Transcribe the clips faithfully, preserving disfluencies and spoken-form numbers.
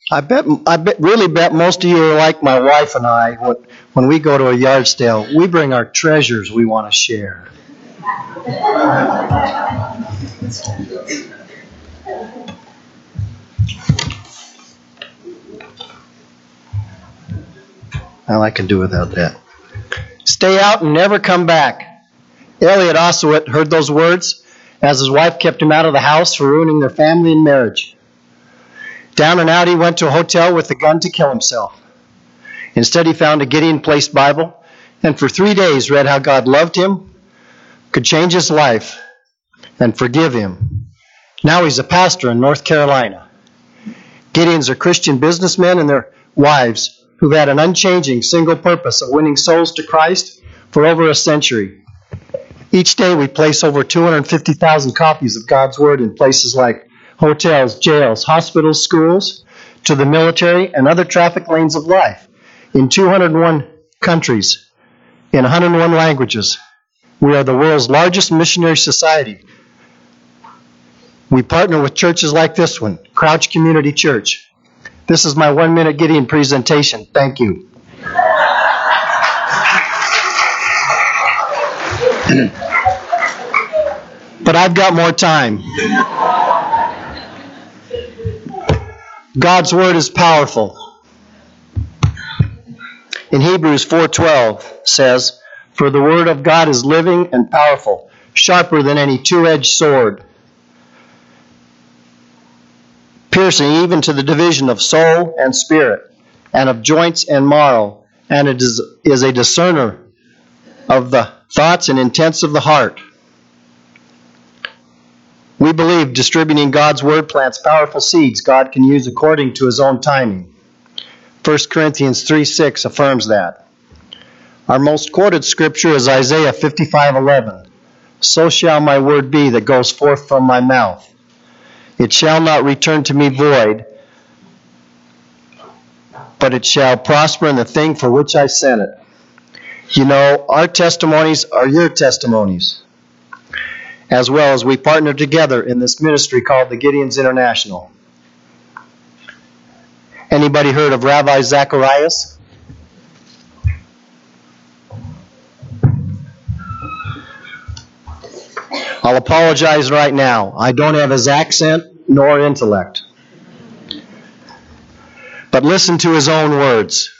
I bet, I bet, really bet most of you are like my wife and I. When, when we go to a yard sale, we bring our treasures we want to share. Well, I can do without that. Stay out and never come back. Elliot Oswald heard those words as his wife kept him out of the house for ruining their family and marriage. Down and out he went to a hotel with a gun to kill himself. Instead he found a Gideon Place Bible and for three days read how God loved him, could change his life, and forgive him. Now he's a pastor in North Carolina. Gideons are Christian businessmen and their wives who've had an unchanging single purpose of winning souls to Christ for over a century. Each day we place over two hundred fifty thousand copies of God's Word in places like hotels, jails, hospitals, schools, to the military and other traffic lanes of life in two hundred one countries, in one hundred one languages. We are the world's largest missionary society. We partner with churches like this one, Crouch Community Church. This is my one-minute Gideon presentation. Thank you. But I've got more time. God's Word is powerful. In Hebrews four twelve says, "For the Word of God is living and powerful, sharper than any two-edged sword, piercing even to the division of soul and spirit, and of joints and marrow, and it is, is a discerner of the thoughts and intents of the heart." We believe distributing God's Word plants powerful seeds God can use according to His own timing. First Corinthians three six affirms that. Our most quoted scripture is Isaiah fifty-five eleven. "So shall my word be that goes forth from my mouth. It shall not return to me void, but it shall prosper in the thing for which I sent it." You know, our testimonies are your testimonies, as well as we partner together in this ministry called the Gideons International. Anybody heard of Ravi Zacharias? I'll apologize right now. I don't have his accent nor intellect. But listen to his own words.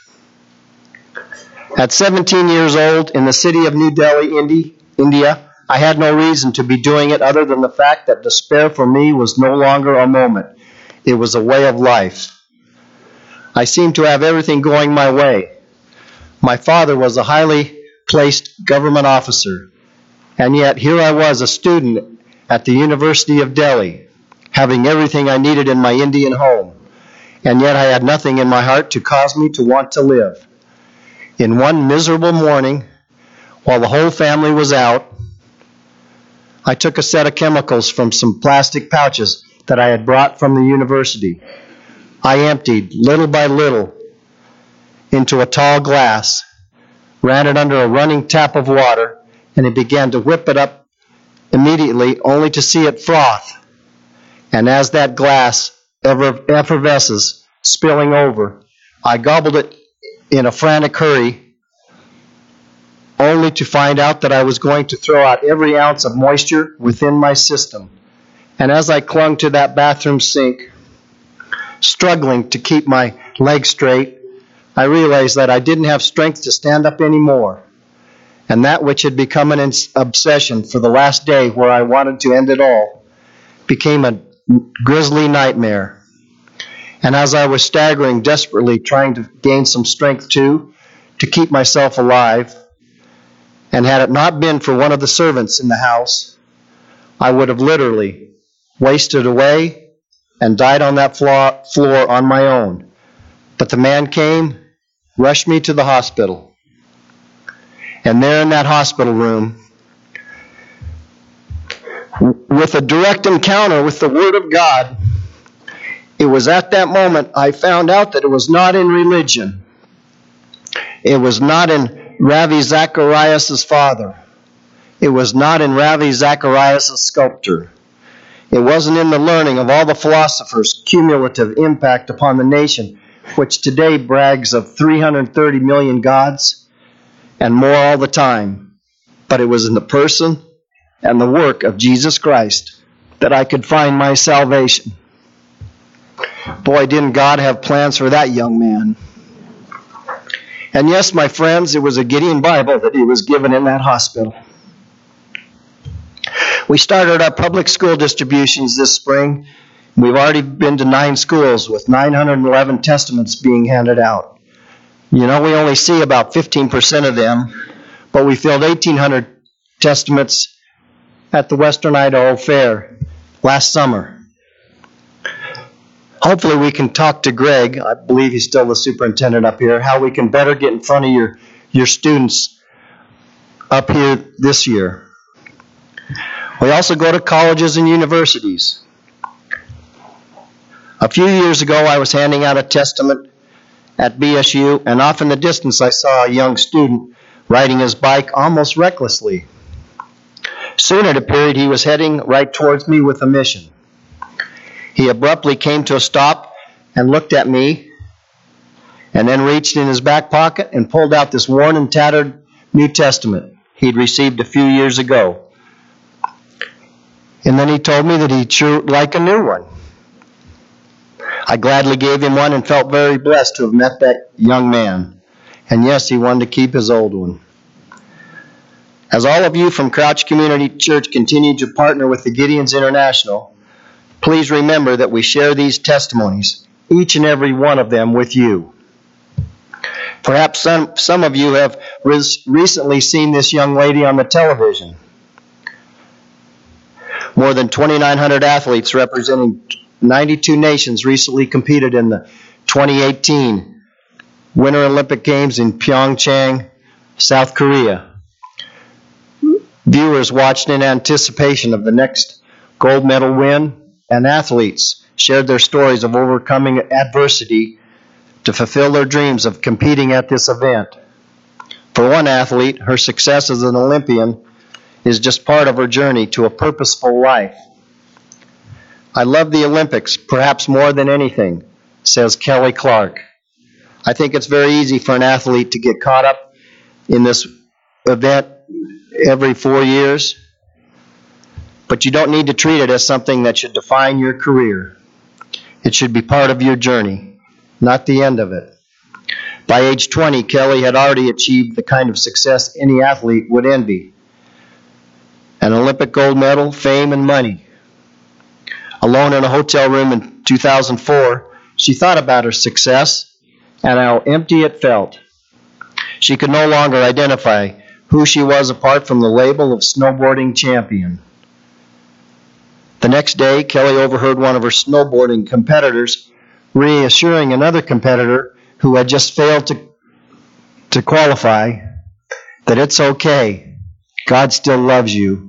At seventeen years old, in the city of New Delhi, India, I had no reason to be doing it other than the fact that despair for me was no longer a moment. It was a way of life. I seemed to have everything going my way. My father was a highly placed government officer, and yet here I was, a student at the University of Delhi, having everything I needed in my Indian home, and yet I had nothing in my heart to cause me to want to live. In one miserable morning, while the whole family was out, I took a set of chemicals from some plastic pouches that I had brought from the university. I emptied, little by little, into a tall glass, ran it under a running tap of water, and it began to whip it up immediately, only to see it froth. And as that glass effervesces, spilling over, I gobbled it in a frantic hurry, only to find out that I was going to throw out every ounce of moisture within my system. And as I clung to that bathroom sink, struggling to keep my legs straight, I realized that I didn't have strength to stand up anymore. And that which had become an obsession for the last day, where I wanted to end it all, became a grisly nightmare. And as I was staggering desperately, trying to gain some strength too, to keep myself alive, and had it not been for one of the servants in the house, I would have literally wasted away and died on that floor on my own. But the man came, rushed me to the hospital. And there in that hospital room, with a direct encounter with the Word of God, it was at that moment I found out that it was not in religion. It was not in Ravi Zacharias' father. It was not in Ravi Zacharias' sculptor. It wasn't in the learning of all the philosophers' cumulative impact upon the nation, which today brags of three hundred thirty million gods and more all the time, but it was in the person and the work of Jesus Christ that I could find my salvation. Boy, didn't God have plans for that young man. And yes, my friends, it was a Gideon Bible that he was given in that hospital. We started our public school distributions this spring. We've already been to nine schools with nine hundred eleven testaments being handed out. You know, we only see about fifteen percent of them, but we filled eighteen hundred testaments at the Western Idaho Fair last summer. Hopefully we can talk to Greg, I believe he's still the superintendent up here, how we can better get in front of your, your students up here this year. We also go to colleges and universities. A few years ago, I was handing out a testament at B S U, and off in the distance I saw a young student riding his bike almost recklessly. Soon it appeared he was heading right towards me with a mission. He abruptly came to a stop and looked at me, and then reached in his back pocket and pulled out this worn and tattered New Testament he'd received a few years ago. And then he told me that he'd sure like a new one. I gladly gave him one and felt very blessed to have met that young man. And yes, he wanted to keep his old one. As all of you from Crouch Community Church continue to partner with the Gideons International, please remember that we share these testimonies, each and every one of them, with you. Perhaps some, some of you have res- recently seen this young lady on the television. More than twenty-nine hundred athletes representing ninety-two nations recently competed in the twenty eighteen Winter Olympic Games in Pyeongchang, South Korea. Viewers watched in anticipation of the next gold medal win, and athletes shared their stories of overcoming adversity to fulfill their dreams of competing at this event. For one athlete, her success as an Olympian is just part of her journey to a purposeful life. I love the Olympics, perhaps more than anything, says Kelly Clark. I think it's very easy for an athlete to get caught up in this event every four years, but you don't need to treat it as something that should define your career. It should be part of your journey, not the end of it. By age twenty, Kelly had already achieved the kind of success any athlete would envy. An Olympic gold medal, fame, and money. Alone in a hotel room in two thousand four, she thought about her success and how empty it felt. She could no longer identify who she was apart from the label of snowboarding champion. The next day, Kelly overheard one of her snowboarding competitors reassuring another competitor who had just failed to, to qualify that it's okay, God still loves you.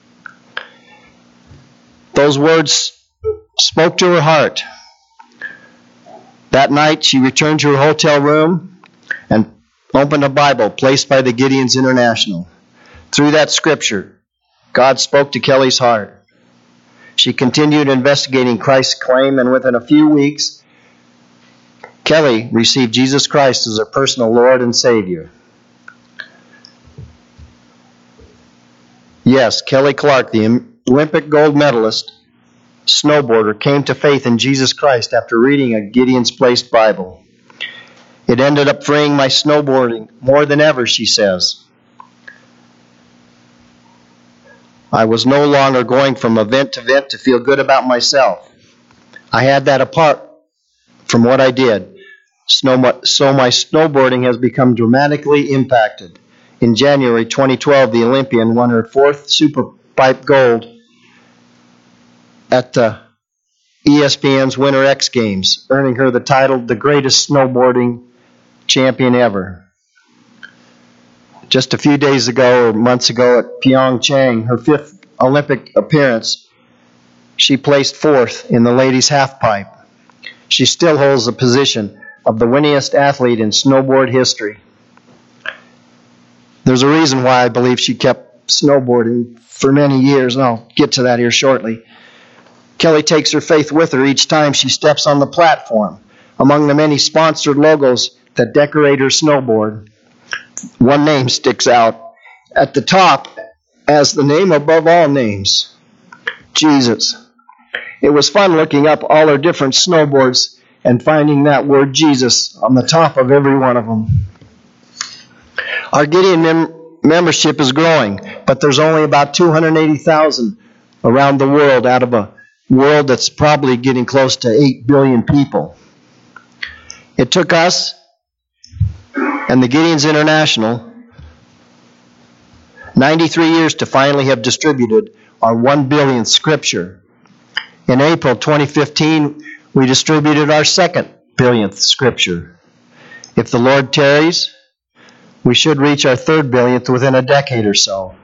Those words spoke to her heart. That night, she returned to her hotel room and opened a Bible placed by the Gideons International. Through that scripture, God spoke to Kelly's heart. She continued investigating Christ's claim, and within a few weeks, Kelly received Jesus Christ as her personal Lord and Savior. Yes, Kelly Clark, the Olympic gold medalist, snowboarder, came to faith in Jesus Christ after reading a Gideon's Placed Bible. It ended up freeing my snowboarding more than ever, she says. I was no longer going from event to event to feel good about myself. I had that apart from what I did. Snow, so my snowboarding has become dramatically impacted. In January twenty twelve, the Olympian won her fourth Super Pipe Gold at the E S P N's Winter X Games, earning her the title the greatest snowboarding champion ever. Just a few days ago or months ago at Pyeongchang, her fifth Olympic appearance, she placed fourth in the ladies' halfpipe. She still holds the position of the winningest athlete in snowboard history. There's a reason why I believe she kept snowboarding for many years, and I'll get to that here shortly. Kelly takes her faith with her each time she steps on the platform. Among the many sponsored logos that decorate her snowboard, one name sticks out at the top as the name above all names, Jesus. It was fun looking up all her different snowboards and finding that word Jesus on the top of every one of them. Our Gideon mem- membership is growing, but there's only about two hundred eighty thousand around the world out of a world that's probably getting close to eight billion people. It took us and the Gideons International ninety-three years to finally have distributed our one billionth scripture. In April twenty fifteen, we distributed our second billionth scripture. If the Lord tarries, we should reach our third billionth within a decade or so.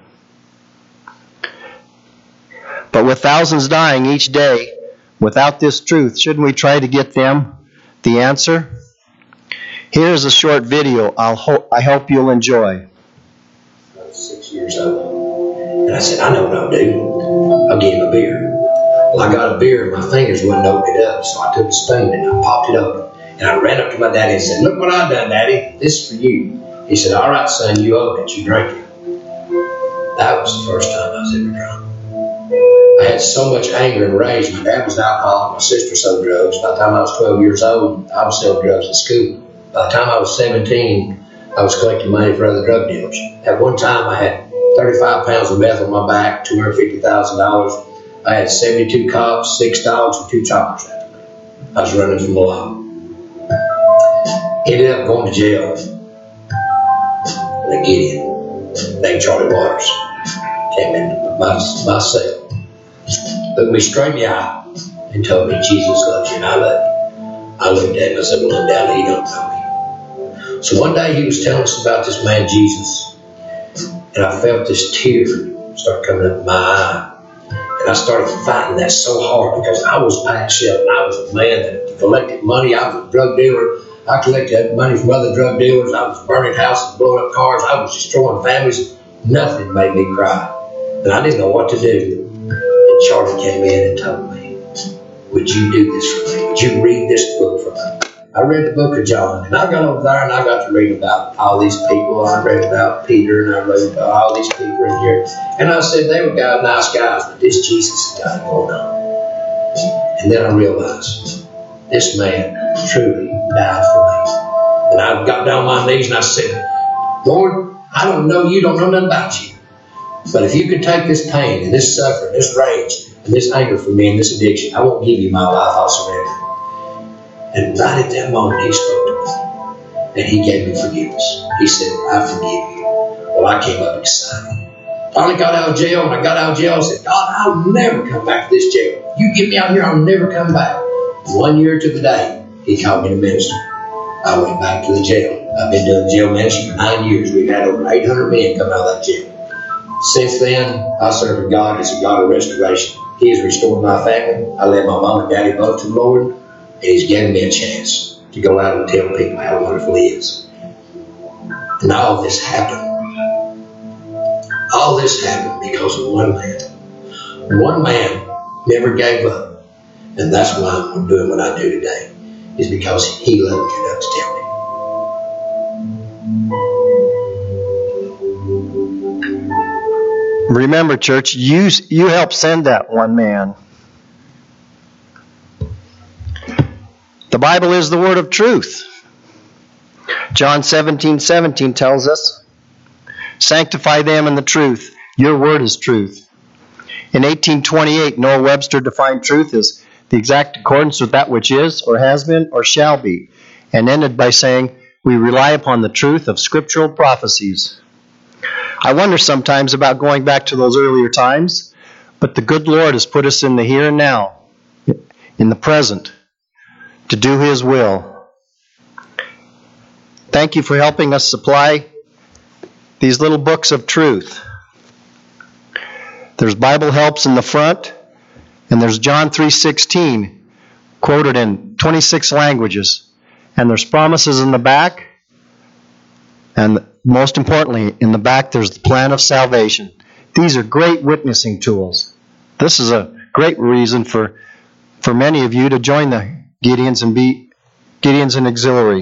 But with thousands dying each day without this truth, shouldn't we try to get them the answer? Here's a short video I'll ho- I hope you'll enjoy. I was six years old, and I said, I know what I'll do. I'll get him a beer. Well, I got a beer, and my fingers wouldn't open it up, so I took a spoon and I popped it open. And I ran up to my daddy and said, look what I've done, Daddy. This is for you. He said, all right, son, you open it, you drink it. That was the first time I was ever drunk. I had so much anger and rage. My dad was an alcoholic, my sister sold drugs. By the time I was twelve years old, I was selling drugs at school. By the time I was seventeen, I was collecting money for other drug dealers. At one time, I had thirty-five pounds of meth on my back, two hundred fifty thousand dollars. I had seventy-two cops, six dogs, and two choppers after me. I was running from the law. Ended up going to jail. And a Gideon named Charlie Waters came into my, my cell, looked me straight in the eye, and told me, Jesus loves you, and I love you. I looked at him and I said, well, undoubtedly, he don't know me. So one day he was telling us about this man, Jesus, and I felt this tear start coming up in my eye. And I started fighting that so hard because I was Pat Shelton. I was a man that collected money. I was a drug dealer. I collected money from other drug dealers. I was burning houses, blowing up cars. I was destroying families. Nothing made me cry. And I didn't know what to do. And Charlie came in and told me, would you do this for me? Would you read this book for me? I read the book of John, and I got over there and I got to read about all these people. I read about Peter, and I read about all these people in here. And I said, they were guys, nice guys, but this Jesus has got it going on. And then I realized, this man truly died for me. And I got down on my knees and I said, Lord, I don't know you, don't know nothing about you. But if you could take this pain and this suffering, this rage, and this anger from me and this addiction, I won't give you my life, I'll surrender. And right at that moment, he spoke to me. And he gave me forgiveness. He said, I forgive you. Well, I came up excited. Finally got out of jail. When I got out of jail, I said, God, I'll never come back to this jail. You get me out here, I'll never come back. One year to the day, he called me to minister. I went back to the jail. I've been doing jail ministry for nine years. We've had over eight hundred men come out of that jail. Since then, I serve a God as a God of restoration. He has restored my family. I led my mom and daddy both to the Lord. And he's given me a chance to go out and tell people how wonderful he is. And all this happened. All this happened because of one man. One man never gave up. And that's why I'm doing what I do today. Is because he loved me enough to tell me. Remember, church, you, you helped send that one man. The Bible is the word of truth. John seventeen seventeen tells us, sanctify them in the truth. Your word is truth. In eighteen twenty-eight, Noah Webster defined truth as the exact accordance with that which is, or has been, or shall be, and ended by saying, we rely upon the truth of scriptural prophecies. I wonder sometimes about going back to those earlier times, but the good Lord has put us in the here and now, in the present, to do His will. Thank you for helping us supply these little books of truth. There's Bible helps in the front, and there's John three sixteen quoted in twenty-six languages, and there's promises in the back, and most importantly, in the back there's the plan of salvation. These are great witnessing tools. This is a great reason for for many of you to join the Gideons and be Gideons and Auxiliary.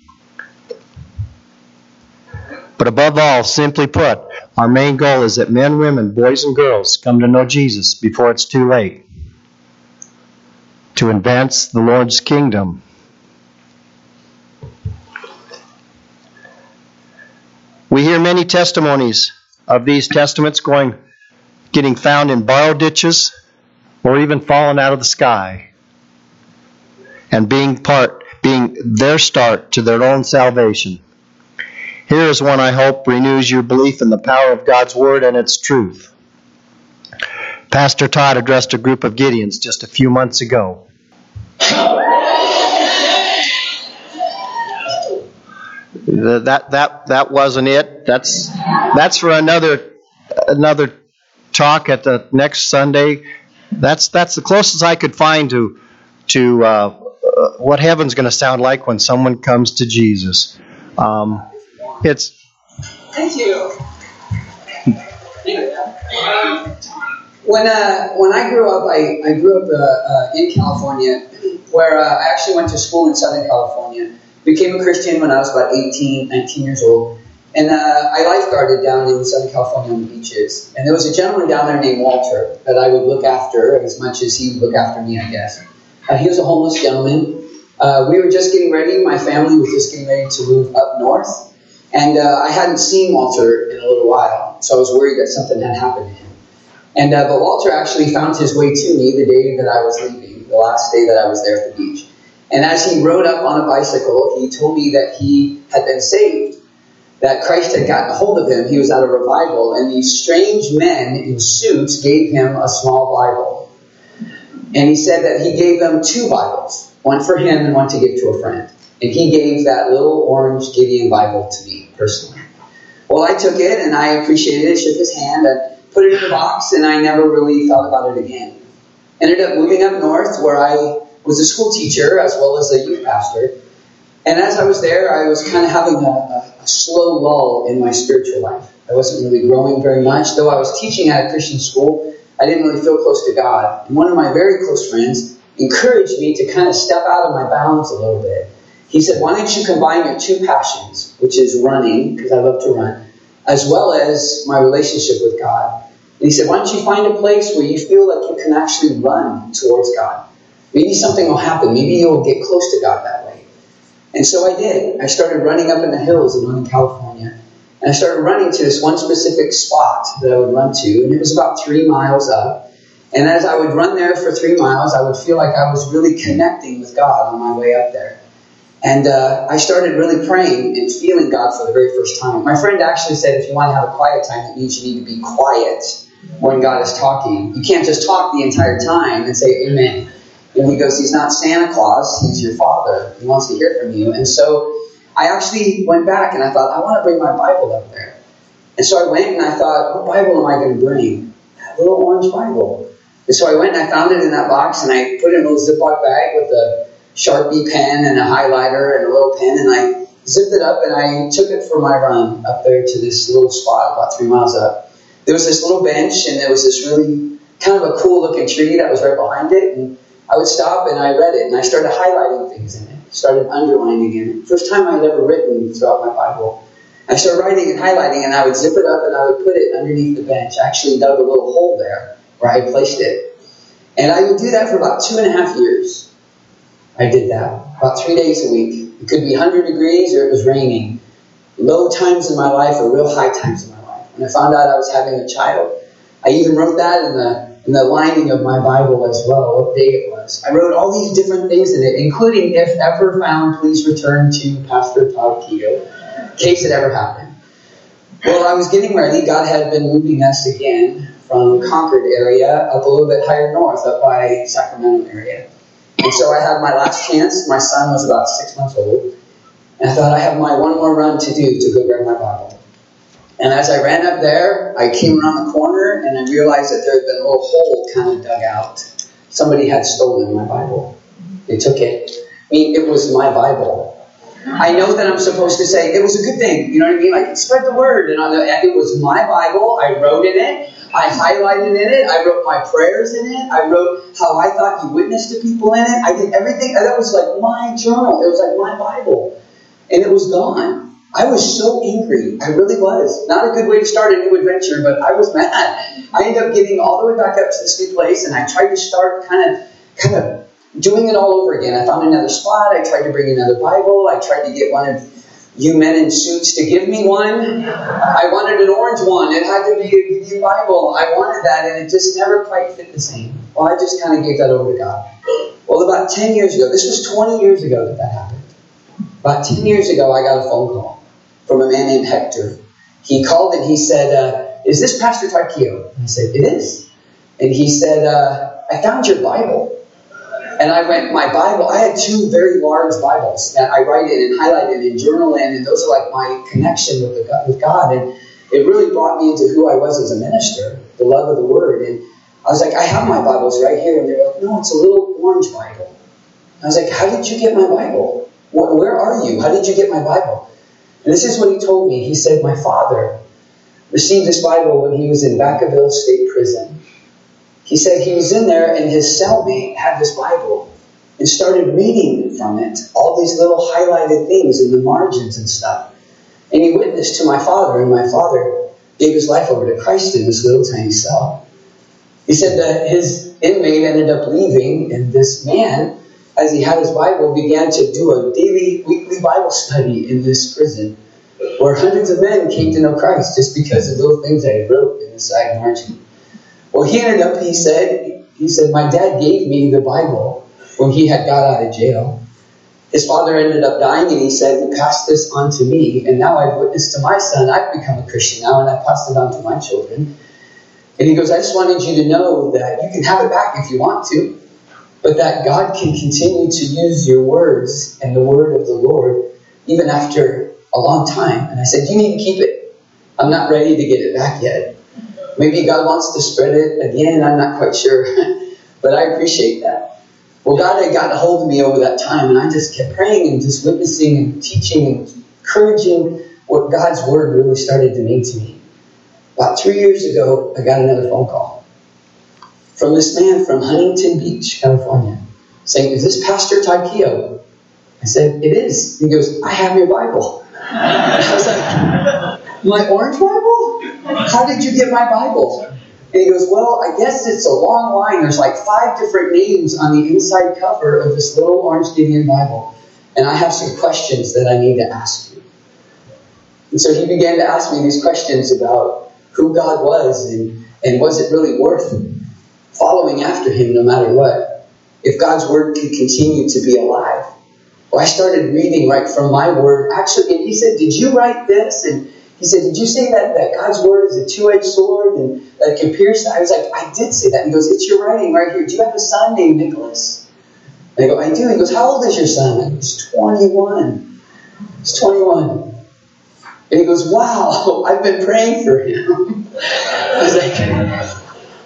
But above all, simply put, our main goal is that men, women, boys, and girls come to know Jesus before it's too late, to advance the Lord's kingdom. We hear many testimonies of these testaments going, getting found in borrow ditches or even falling out of the sky, and being part, being their start to their own salvation. Here is one I hope renews your belief in the power of God's Word and its truth. Pastor Todd addressed a group of Gideons just a few months ago. That that that wasn't it. That's that's for another another talk at the next Sunday. That's that's the closest I could find to to uh, what heaven's going to sound like when someone comes to Jesus. Um, It's. Thank you. When uh, when I grew up, I, I grew up uh, uh, in California, where uh, I actually went to school in Southern California. Became a Christian when I was about eighteen, nineteen years old. And uh, I lifeguarded down in Southern California on the beaches. And there was a gentleman down there named Walter that I would look after as much as he would look after me, I guess. Uh, he was a homeless gentleman. Uh, we were just getting ready. My family was just getting ready to move up north. And uh, I hadn't seen Walter in a little while, so I was worried that something had happened to him. And uh, but Walter actually found his way to me the day that I was leaving, the last day that I was there at the beach. And as he rode up on a bicycle, he told me that he had been saved, that Christ had gotten a hold of him. He was at a revival, and these strange men in suits gave him a small Bible. And he said that he gave them two Bibles, one for him and one to give to a friend. And he gave that little orange Gideon Bible to me, personally. Well, I took it, and I appreciated it, shook his hand, I put it in the box, and I never really thought about it again. Ended up moving up north, where I was a school teacher, as well as a youth pastor. And as I was there, I was kind of having a, a, a slow lull in my spiritual life. I wasn't really growing very much. Though I was teaching at a Christian school, I didn't really feel close to God. And one of my very close friends encouraged me to kind of step out of my bounds a little bit. He said, why don't you combine your two passions, which is running, because I love to run, as well as my relationship with God. And he said, why don't you find a place where you feel like you can actually run towards God? Maybe something will happen. Maybe you'll get close to God that way. And so I did. I started running up in the hills in Northern California. And I started running to this one specific spot that I would run to. And it was about three miles up. And as I would run there for three miles, I would feel like I was really connecting with God on my way up there. And uh, I started really praying and feeling God for the very first time. My friend actually said if you want to have a quiet time, that means you need to be quiet when God is talking. You can't just talk the entire time and say amen. And he goes, he's not Santa Claus, he's your Father. He wants to hear from you. And so I actually went back and I thought, I want to bring my Bible up there. And so I went and I thought, what Bible am I going to bring? That little orange Bible. And so I went and I found it in that box and I put it in a little Ziploc bag with a Sharpie pen and a highlighter and a little pen, and I zipped it up and I took it for my run up there to this little spot about three miles up. There was this little bench and there was this really kind of a cool looking tree that was right behind it, and I would stop and I read it and I started highlighting things in it, started underlining in it. First time I had ever written throughout my Bible. I started writing and highlighting and I would zip it up and I would put it underneath the bench. I actually dug a little hole there where I placed it. And I would do that for about two and a half years. I did that about three days a week. It could be one hundred degrees or it was raining. Low times in my life or real high times in my life. When I found out I was having a child, I even wrote that in the in the lining of my Bible as well, what day it was. I wrote all these different things in it, including, if ever found, please return to Pastor Todd Keto, in case it ever happened. Well, I was getting ready. God had been moving us again from Concord area up a little bit higher north, up by Sacramento area. And so I had my last chance. My son was about six months old. And I thought, I have my one more run to do to go grab my Bible. And as I ran up there, I came around the corner and I realized that there had been a little hole kind of dug out. Somebody had stolen my Bible. They took it. I mean, it was my Bible. I know that I'm supposed to say it was a good thing. You know what I mean? Like, spread the word. And it was my Bible. I wrote in it. I highlighted in it. I wrote my prayers in it. I wrote how I thought you witnessed to people in it. I did everything. That was like my journal. It was like my Bible. And it was gone. I was so angry. I really was. Not a good way to start a new adventure, but I was mad. I ended up getting all the way back up to this new place, and I tried to start kind of, kind of doing it all over again. I found another spot. I tried to bring another Bible. I tried to get one of you men in suits to give me one. I wanted an orange one. It had to be a Gideon Bible. I wanted that, and it just never quite fit the same. Well, I just kind of gave that over to God. Well, about ten years ago, this was twenty years ago that that happened. About ten years ago, I got a phone call from a man named Hector. He called and he said, uh, is this Pastor Tarkio? And I said, it is. And he said, uh, I found your Bible. And I went, my Bible, I had two very large Bibles that I write in and highlight in and journal in, and those are like my connection with, the, with God. And it really brought me into who I was as a minister, the love of the Word. And I was like, I have my Bibles right here. And they were like, no, it's a little orange Bible. I was like, how did you get my Bible? Where are you? How did you get my Bible? And this is what he told me. He said, my father received this Bible when he was in Vacaville State Prison. He said he was in there and his cellmate had this Bible and started reading from it, all these little highlighted things in the margins and stuff. And he witnessed to my father, and my father gave his life over to Christ in this little tiny cell. He said that his inmate ended up leaving, and this man, as he had his Bible, began to do a daily, weekly Bible study in this prison, where hundreds of men came to know Christ just because of little things I wrote in the side margin. Well, he ended up, he said, he said, my dad gave me the Bible when he had got out of jail. His father ended up dying, and he said, he passed this on to me, and now I've witnessed to my son. I've become a Christian now, and I've passed it on to my children. And he goes, I just wanted you to know that you can have it back if you want to, but that God can continue to use your words and the word of the Lord even after a long time. And I said, you need to keep it. I'm not ready to get it back yet. Maybe God wants to spread it again. I'm not quite sure. But I appreciate that. Well, God had gotten a hold of me over that time, and I just kept praying and just witnessing and teaching and encouraging what God's word really started to mean to me. About three years ago, I got another phone call from this man from Huntington Beach, California, saying, is this Pastor Tarkio? I said, it is. He goes, I have your Bible. I was like, my orange Bible? How did you get my Bible? And he goes, well, I guess it's a long line. There's like five different names on the inside cover of this little orange Gideon Bible. And I have some questions that I need to ask you. And so he began to ask me these questions about who God was, and, and was it really worth following after him no matter what? If God's word could continue to be alive. Well, I started reading right from my word. Actually, and he said, did you write this? And he said, did you say that, that God's word is a two-edged sword and that it can pierce? I was like, I did say that. He goes, it's your writing right here. Do you have a son named Nicholas? And I go, I do. He goes, how old is your son? I go, he's twenty-one. He's twenty-one. And he goes, wow, I've been praying for him. I was like,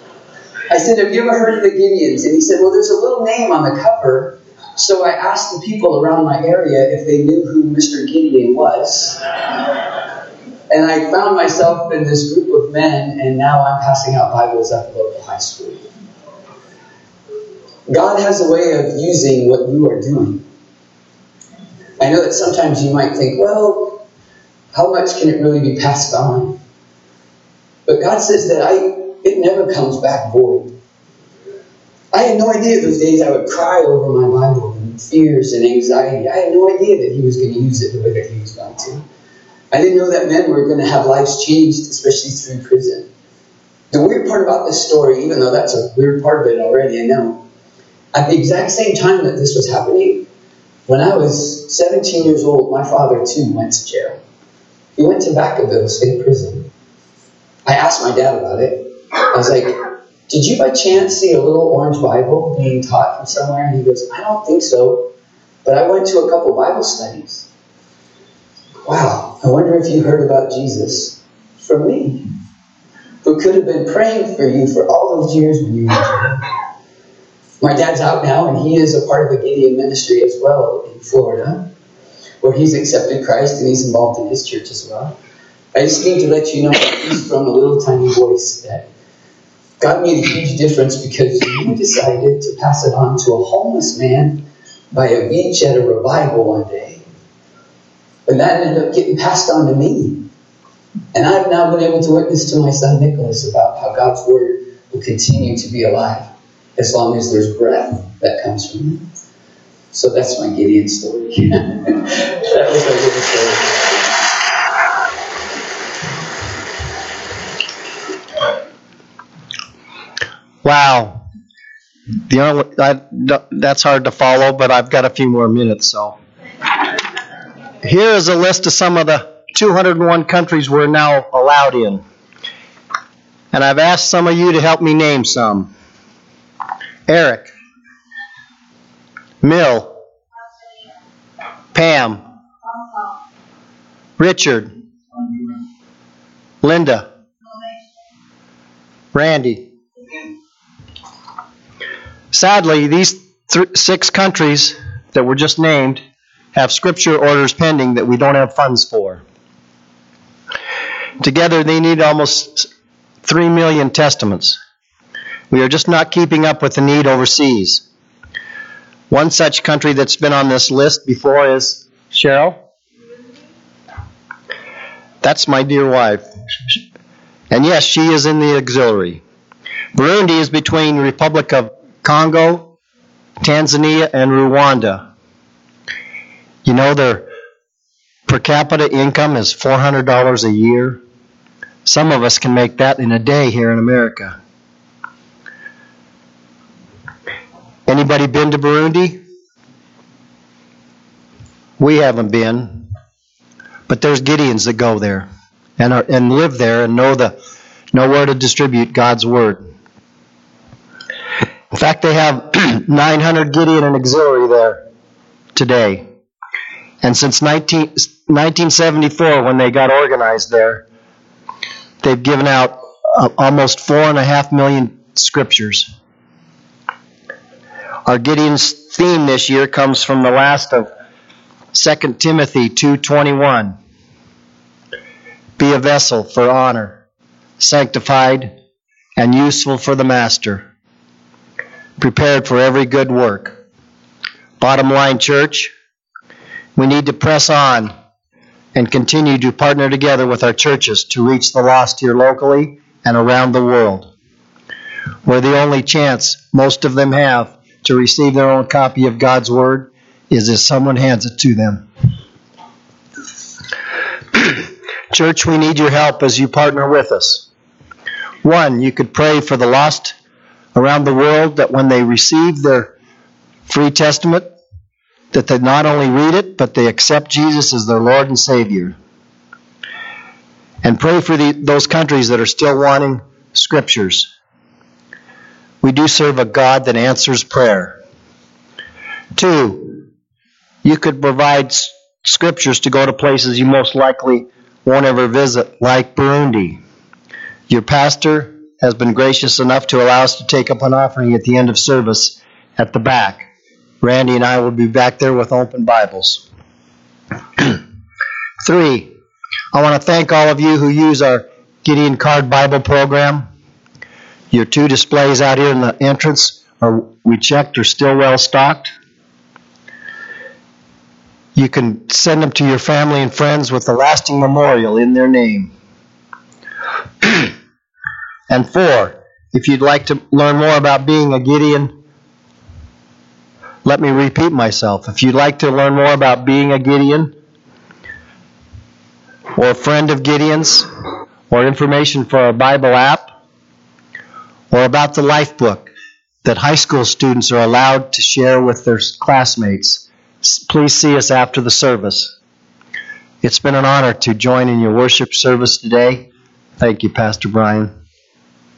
I said, have you ever heard of the Gideons? And he said, well, there's a little name on the cover. So I asked the people around my area if they knew who Mister Gideon was. And I found myself in this group of men, and now I'm passing out Bibles at the local high school. God has a way of using what you are doing. I know that sometimes you might think, well, how much can it really be passed on? But God says that I it never comes back void. I had no idea those days I would cry over my Bible and fears and anxiety. I had no idea that he was going to use it the way that he was going to. I didn't know that men were going to have lives changed, especially through prison. The weird part about this story, even though that's a weird part of it already, I know, at the exact same time that this was happening, when I was seventeen years old, my father too went to jail. He went to Vacaville State Prison. I asked my dad about it. I was like, did you by chance see a little orange Bible being taught from somewhere? And he goes, I don't think so, but I went to a couple Bible studies. Wow, I wonder if you heard about Jesus from me, who could have been praying for you for all those years when you were in jail. My dad's out now, and he is a part of a Gideon ministry as well in Florida, where he's accepted Christ and he's involved in his church as well. I just need to let you know that he's from a little tiny voice that God made a huge difference because you decided to pass it on to a homeless man by a beach at a revival one day. And that ended up getting passed on to me. And I've now been able to witness to my son Nicholas about how God's Word will continue to be alive as long as there's breath that comes from it. So that's my Gideon story. That was my Gideon story. Wow. The only, I, that's hard to follow, but I've got a few more minutes, so. Here is a list of some of the two hundred one countries we're now allowed in. And I've asked some of you to help me name some. Eric. Mill. Pam. Richard. Linda. Randy. Sadly, these th- six countries that were just named have scripture orders pending that we don't have funds for. Together, they need almost three million testaments. We are just not keeping up with the need overseas. One such country that's been on this list before is Cheryl. That's my dear wife. And yes, she is in the auxiliary. Burundi is between Republic of Congo, Tanzania, and Rwanda. You know their per capita income is four hundred dollars a year. Some of us can make that in a day here in America. Anybody been to Burundi? We haven't been. But there's Gideons that go there and are, and live there and know the know where to distribute God's Word. In fact, they have nine hundred Gideon and auxiliary there today. And since nineteen seventy-four, when they got organized there, they've given out uh, almost four and a half million scriptures. Our Gideon's theme this year comes from the last of Second Timothy two twenty-one. Be a vessel for honor, sanctified and useful for the master, prepared for every good work. Bottom line, church, we need to press on and continue to partner together with our churches to reach the lost here locally and around the world. Where the only chance most of them have to receive their own copy of God's Word is if someone hands it to them. Church, we need your help as you partner with us. One, you could pray for the lost around the world that when they receive their free testament, that they not only read it, but they accept Jesus as their Lord and Savior. And pray for the, those countries that are still wanting scriptures. We do serve a God that answers prayer. Two, you could provide s- scriptures to go to places you most likely won't ever visit, like Burundi. Your pastor has been gracious enough to allow us to take up an offering at the end of service at the back. Randy and I will be back there with open Bibles. Three, I want to thank all of you who use our Gideon Card Bible program. Your two displays out here in the entrance are, we checked, are still well stocked. You can send them to your family and friends with a lasting memorial in their name. And four, if you'd like to learn more about being a Gideon, let me repeat myself. If you'd like to learn more about being a Gideon, or a friend of Gideon's, or information for our Bible app, or about the life book that high school students are allowed to share with their classmates, please see us after the service. It's been an honor to join in your worship service today. Thank you, Pastor Brian.